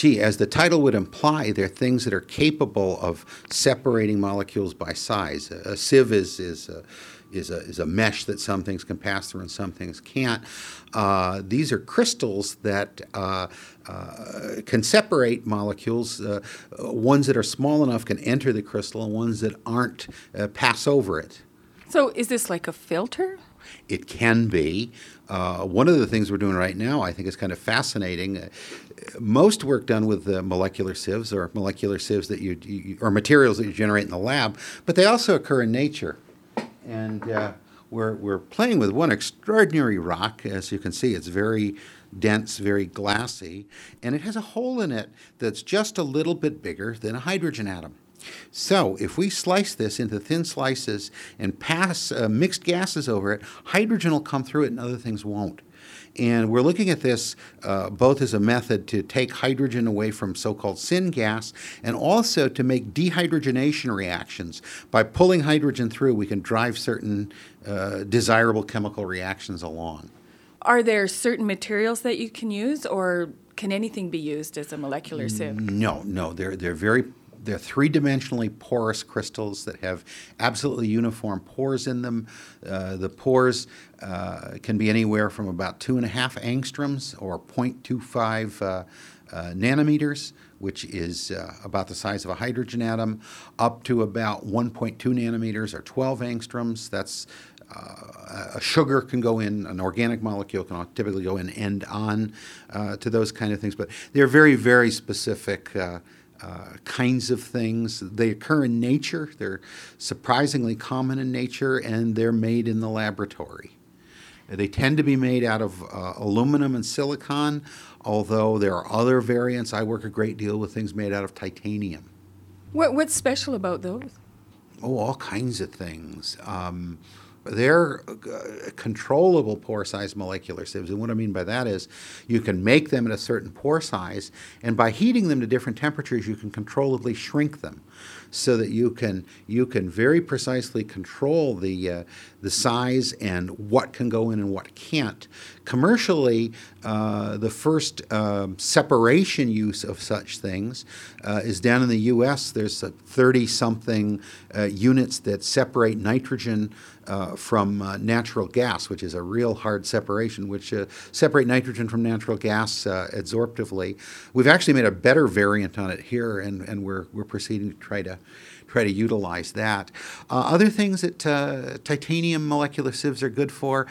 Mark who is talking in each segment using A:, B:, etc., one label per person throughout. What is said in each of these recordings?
A: Gee, as the title would imply, they're things that are capable of separating molecules by size. A sieve is a mesh that some things can pass through and some things can't. These are crystals that can separate molecules. Ones that are small enough can enter the crystal, and ones that aren't pass over it.
B: So is this like a filter?
A: It can be. One of the things we're doing right now, I think, is kind of fascinating. Most work done with molecular sieves or molecular sieves that or materials that you generate in the lab, but they also occur in nature. And we're playing with one extraordinary rock. As you can see, it's very dense, very glassy, and it has a hole in it that's just a little bit bigger than a hydrogen atom. So if we slice this into thin slices and pass mixed gases over it, hydrogen will come through it and other things won't. And we're looking at this both as a method to take hydrogen away from so-called syngas and also to make dehydrogenation reactions. By pulling hydrogen through, we can drive certain desirable chemical reactions along.
B: Are there certain materials that you can use, or can anything be used as a molecular sieve?
A: No. They're three-dimensionally porous crystals that have absolutely uniform pores in them. The pores can be anywhere from about 2.5 angstroms or 0.25 nanometers, which is about the size of a hydrogen atom, up to about 1.2 nanometers or 12 angstroms. That's a sugar can go in, an organic molecule can typically go in end on to those kind of things. But they're very, very specific kinds of things. They occur in nature. They're surprisingly common in nature, and they're made in the laboratory. They tend to be made out of aluminum and silicon, although there are other variants. I work a great deal with things made out of titanium.
B: What's special about those?
A: Oh, all kinds of things. They're controllable pore size molecular sieves. And what I mean by that is you can make them at a certain pore size, and by heating them to different temperatures, you can controllably shrink them so that you can very precisely control the size and what can go in and what can't. Commercially, the first separation use of such things is down in the U.S. There's 30-something units that separate nitrogen from natural gas, which is a real hard separation, which separate nitrogen from natural gas adsorptively. We've actually made a better variant on it here, and we're proceeding to try to utilize that. Other things that titanium molecular sieves are good for,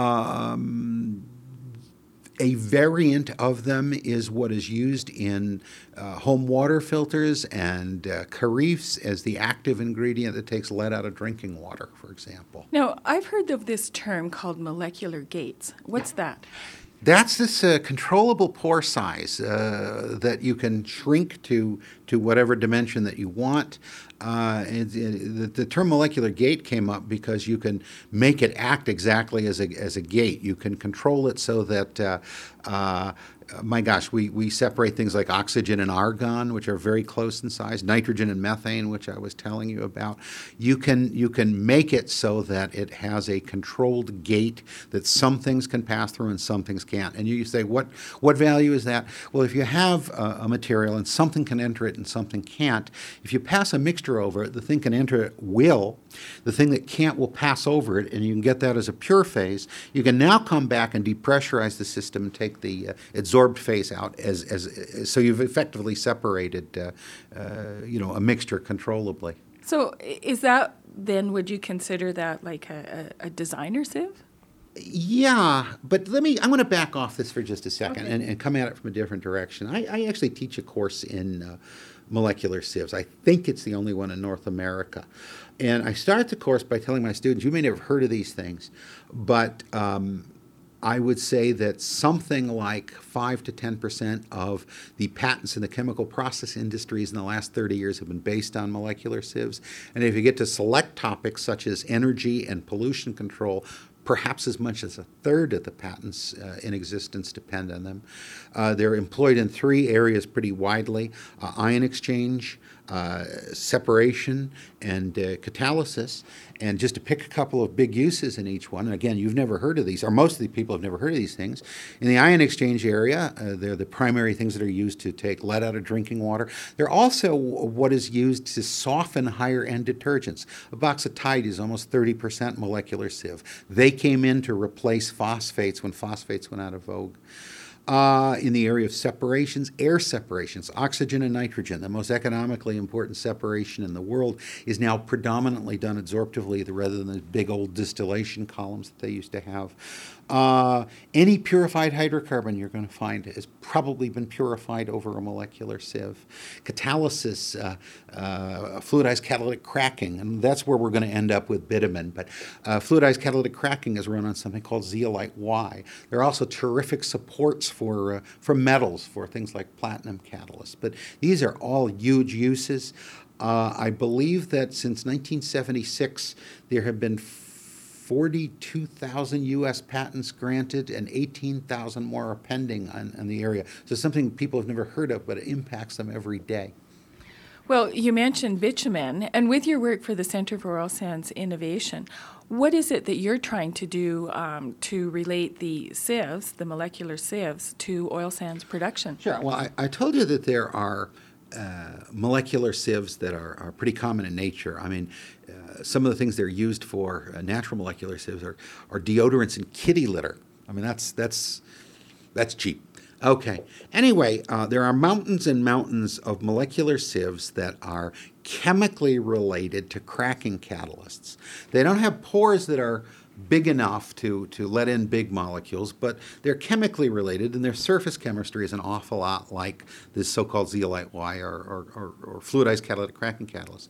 A: a variant of them is what is used in home water filters and Carifes as the active ingredient that takes lead out of drinking water, for example.
B: Now, I've heard of this term called molecular gates. What's that?
A: That's this controllable pore size that you can shrink to whatever dimension that you want. The term molecular gate came up because you can make it act exactly as a gate. You can control it so that my gosh, we separate things like oxygen and argon, which are very close in size, nitrogen and methane, which I was telling you about. You can make it so that it has a controlled gate that some things can pass through and some things can't. And you say, what value is that? Well, if you have a material and something can enter it and something can't, if you pass a mixture over it, the thing can enter it will. The thing that can't will pass over it, and you can get that as a pure phase. You can now come back and depressurize the system and take the adsorbed phase out so you've effectively separated a mixture controllably.
B: So is that then, would you consider that like a designer sieve?
A: Yeah, but I'm going to back off this for just a second
B: Okay.
A: and come at it from a different direction. I actually teach a course in molecular sieves. I think it's the only one in North America. And I start the course by telling my students, you may never have heard of these things, but I would say that something like 5 to 10% of the patents in the chemical process industries in the last 30 years have been based on molecular sieves. And if you get to select topics such as energy and pollution control, perhaps as much as a third of the patents in existence depend on them. They're employed in 3 areas pretty widely: ion exchange, separation, and catalysis. And just to pick a couple of big uses in each one, and again, you've never heard of these, or most of the people have never heard of these things. In the ion exchange area, they're the primary things that are used to take lead out of drinking water. They're also what is used to soften higher-end detergents. A box of Tide is almost 30% molecular sieve. They came in to replace phosphates when phosphates went out of vogue. In the area of separations, air separations, oxygen and nitrogen, the most economically important separation in the world, is now predominantly done absorptively rather than the big old distillation columns that they used to have. Any purified hydrocarbon you're going to find has probably been purified over a molecular sieve. Catalysis, fluidized catalytic cracking, and that's where we're going to end up with bitumen. But fluidized catalytic cracking is run on something called zeolite Y. There are also terrific supports for metals, for things like platinum catalysts. But these are all huge uses. I believe that since 1976, there have been 42,000 U.S. patents granted and 18,000 more are pending in the area. So something people have never heard of, but it impacts them every day.
B: Well, you mentioned bitumen, and with your work for the Center for Oil Sands Innovation, what is it that you're trying to do to relate the sieves, the molecular sieves, to oil sands production?
A: Sure. Well, I told you that there are molecular sieves that are pretty common in nature. I mean, some of the things they're used for, natural molecular sieves, are deodorants and kitty litter. I mean, that's cheap. Okay. Anyway, there are mountains and mountains of molecular sieves that are chemically related to cracking catalysts. They don't have pores that are big enough to let in big molecules, but they're chemically related, and their surface chemistry is an awful lot like this so-called zeolite Y or fluidized catalytic cracking catalyst.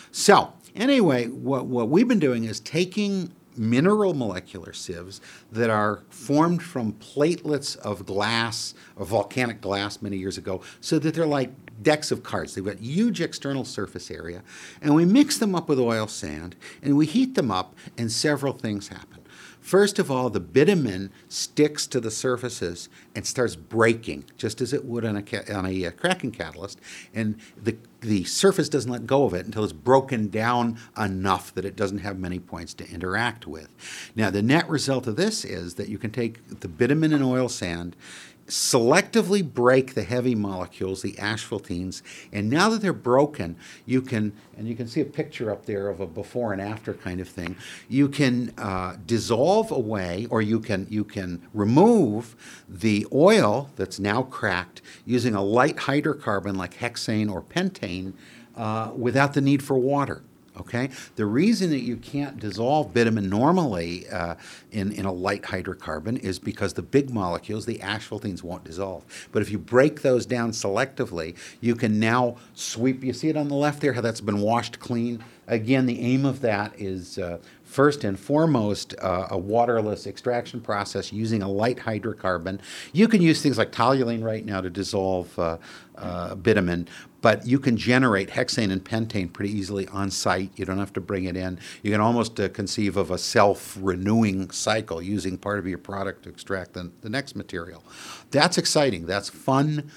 A: So anyway, what we've been doing is taking mineral molecular sieves that are formed from platelets of glass, of volcanic glass many years ago, so that they're like decks of cards. They've got huge external surface area, and we mix them up with oil sand, and we heat them up, and several things happen. First of all, the bitumen sticks to the surfaces and starts breaking, just as it would on a cracking catalyst, and the surface doesn't let go of it until it's broken down enough that it doesn't have many points to interact with. Now, the net result of this is that you can take the bitumen and oil sand, selectively break the heavy molecules, the asphaltenes, and now that they're broken, you can see a picture up there of a before and after kind of thing. You can dissolve away, or you can remove the oil that's now cracked using a light hydrocarbon like hexane or pentane without the need for water. Okay? The reason that you can't dissolve bitumen normally in a light hydrocarbon is because the big molecules, the asphaltenes, won't dissolve. But if you break those down selectively, you can now sweep. You see it on the left there, how that's been washed clean? Again, the aim of that is first and foremost a waterless extraction process using a light hydrocarbon. You can use things like toluene right now to dissolve bitumen, but you can generate hexane and pentane pretty easily on site. You don't have to bring it in. You can almost conceive of a self-renewing cycle using part of your product to extract the next material. That's exciting. That's fun.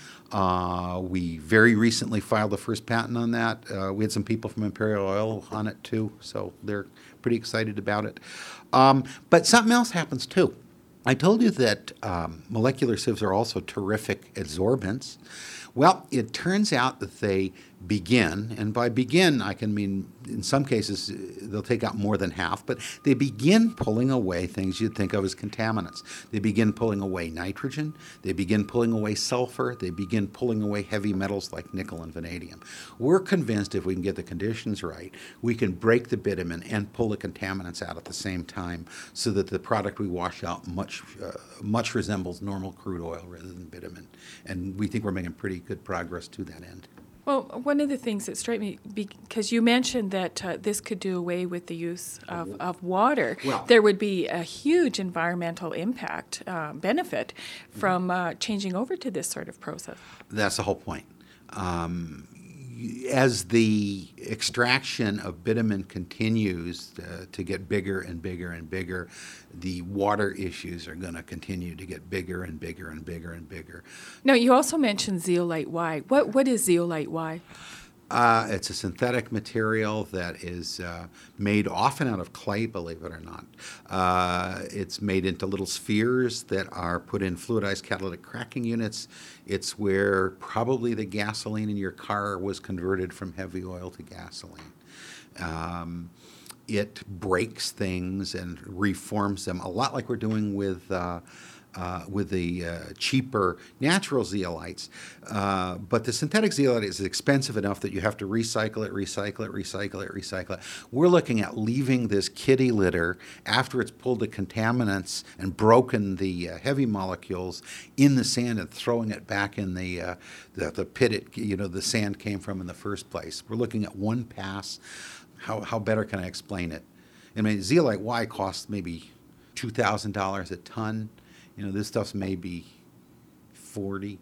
A: We very recently filed the first patent on that. We had some people from Imperial Oil on it too, so they're pretty excited about it. But something else happens too. I told you that molecular sieves are also terrific adsorbents. Well, it turns out that they begin, and by begin I can mean in some cases they'll take out more than half, but they begin pulling away things you'd think of as contaminants. They begin pulling away nitrogen, they begin pulling away sulfur, they begin pulling away heavy metals like nickel and vanadium. We're convinced if we can get the conditions right, we can break the bitumen and pull the contaminants out at the same time so that the product we wash out much resembles normal crude oil rather than bitumen. And we think we're making pretty good progress to that end.
B: Well, one of the things that struck me, because you mentioned that this could do away with the use of water,
A: Well,
B: there would be a huge environmental impact, benefit from changing over to this sort of process.
A: That's the whole point. As the extraction of bitumen continues to get bigger and bigger and bigger, the water issues are going to continue to get bigger and bigger and bigger and bigger.
B: Now, you also mentioned zeolite Y. What is zeolite Y?
A: It's a synthetic material that is made often out of clay, believe it or not. It's made into little spheres that are put in fluidized catalytic cracking units. It's where probably the gasoline in your car was converted from heavy oil to gasoline. It breaks things and reforms them, a lot like we're doing with the cheaper natural zeolites. But the synthetic zeolite is expensive enough that you have to recycle it. We're looking at leaving this kitty litter after it's pulled the contaminants and broken the heavy molecules in the sand and throwing it back in the pit the sand came from in the first place. We're looking at one pass. How better can I explain it? I mean, zeolite Y costs maybe $2,000 a ton. This stuff's maybe 40,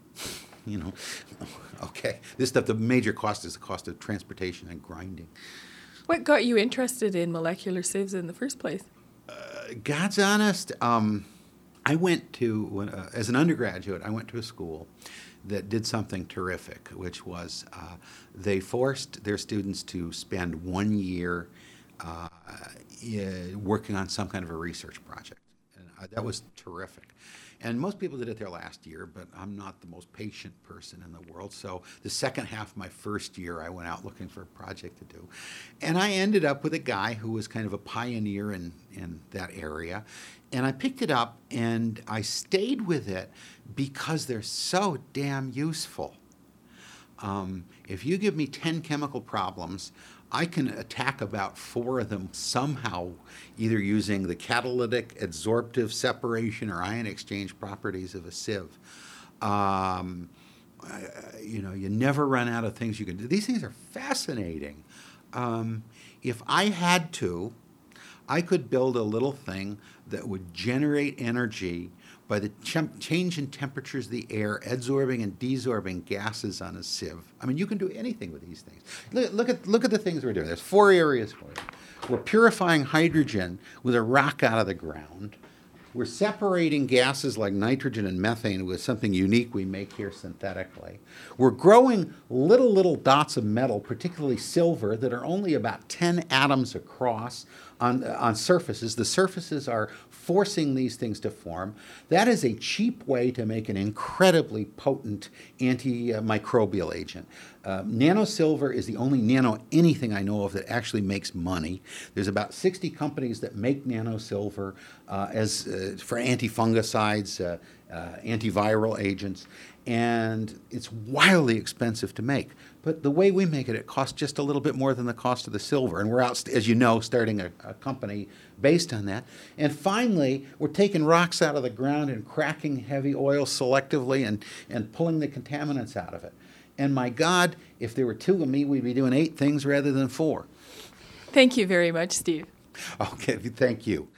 A: Okay. This stuff, the major cost is the cost of transportation and grinding.
B: What got you interested in molecular sieves in the first place?
A: God's honest, I went to, as an undergraduate, I went to a school that did something terrific, which was they forced their students to spend 1 year working on some kind of a research project. And that was terrific. And most people did it their last year, but I'm not the most patient person in the world. So the second half of my first year, I went out looking for a project to do. And I ended up with a guy who was kind of a pioneer in that area. And I picked it up, and I stayed with it because they're so damn useful. If you give me 10 chemical problems, I can attack about 4 of them somehow, either using the catalytic, adsorptive, separation, or ion exchange properties of a sieve. You never run out of things you can do. These things are fascinating. If I had to, I could build a little thing that would generate energy by the change in temperatures of the air, adsorbing and desorbing gases on a sieve. I mean, you can do anything with these things. Look at the things we're doing. There's 4 areas for it. We're purifying hydrogen with a rock out of the ground. We're separating gases like nitrogen and methane with something unique we make here synthetically. We're growing little dots of metal, particularly silver, that are only about 10 atoms across on surfaces. The surfaces are forcing these things to form. That is a cheap way to make an incredibly potent antimicrobial agent. Nanosilver is the only nano anything I know of that actually makes money. There's about 60 companies that make nanosilver for antifungicides, antiviral agents, and it's wildly expensive to make. But the way we make it, it costs just a little bit more than the cost of the silver. And we're out, as you know, starting a company based on that. And finally, we're taking rocks out of the ground and cracking heavy oil selectively and pulling the contaminants out of it. And my God, if there were 2 of me, we'd be doing 8 things rather than 4.
B: Thank you very much, Steve.
A: Okay, thank you.